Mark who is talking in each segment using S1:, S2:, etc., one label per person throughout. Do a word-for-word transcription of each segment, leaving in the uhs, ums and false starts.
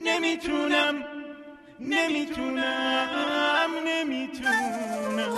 S1: نمیتونم نمیتونم نمیتونم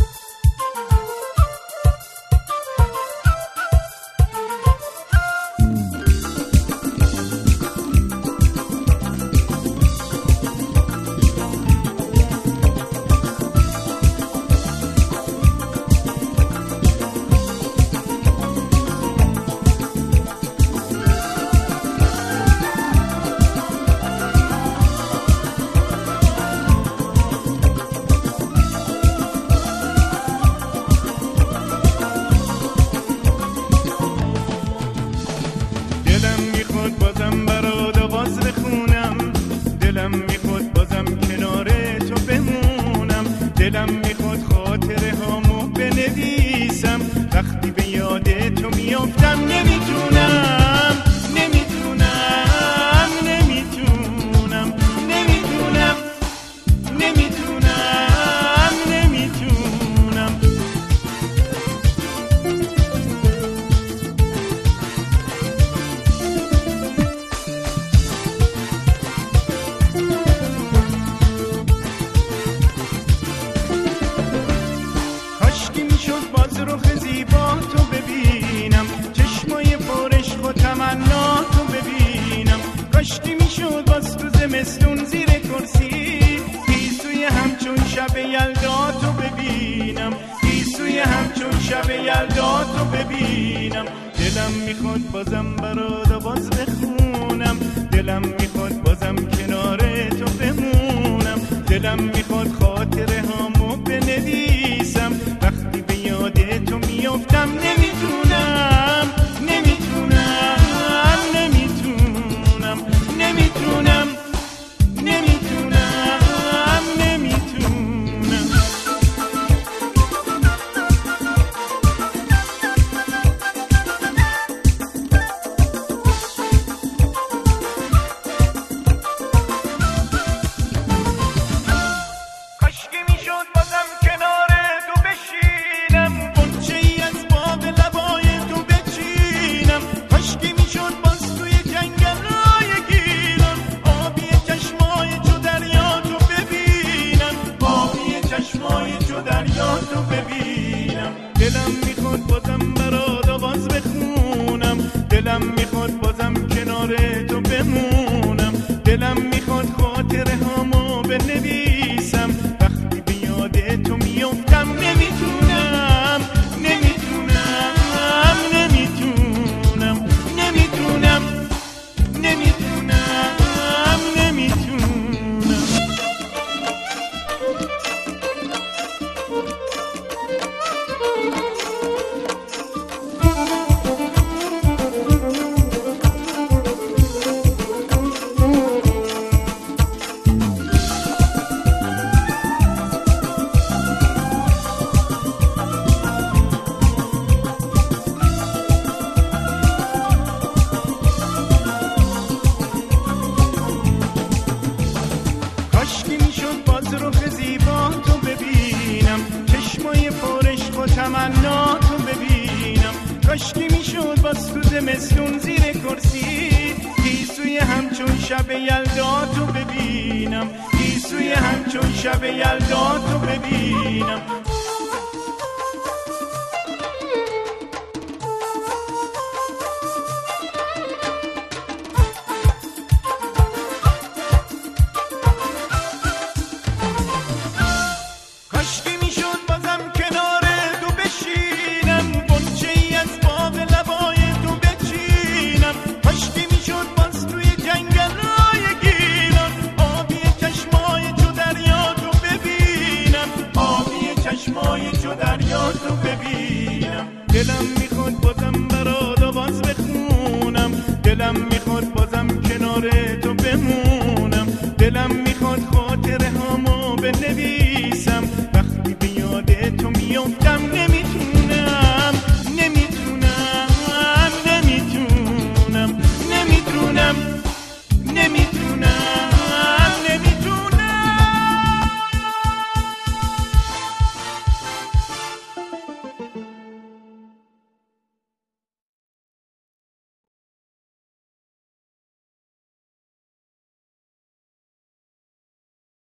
S1: دلم میخواد خاطره هامو بنویسم وقتی به یاد تو میافتم نمیتونم نمیتونم نمیتونم نمیتونم نمیتونم نمیتونم رخ زیبا تو ببینم چشمای پرعشق و تمنا تو ببینم کاشکی میشد باز تو زمستون زیر کرسی گیسوی همچون شب یلدا تو ببینم گیسوی همچون شب یلدا تو ببینم دلم میخواد بازم برات باز بخونم دلم میخواد بازم کنار تو بمونم دلم میخواد خاطره هامو بنویسم وقتی به یاد تو میافتم نمیتونم نمیتونم نمیتونم نمیتونم نمیتونم نمیتونم کاشکی میشد بازم کنار تو بشینم بنچه‌ای از باب لبای تو بچینم کاشکی میشد باز توی جنگل‌های گیلان آبی چشمای تو دریا تو ببینم آبی چشمای تو دریا تو ببینم دلم میخواد بازم برات آواز بخونم دلم میخواد بازم کنار تو بمونم دلم میخواد خاطره هامو بنویسم وقتی به یاد تو میافتم نمیتونم نمیتونم نمیتونم نمیتونم نمیتونم نمیتونم کاشکی میشد باز رخ زیبا تو ببینم چشمای پرعشق و تمنا تو ببینم کاشکی میشد باز تو زمستون زیر کرسی گیسوی همچون شب یلدا تو ببینم گیسوی همچون شب یلدا تو ببینم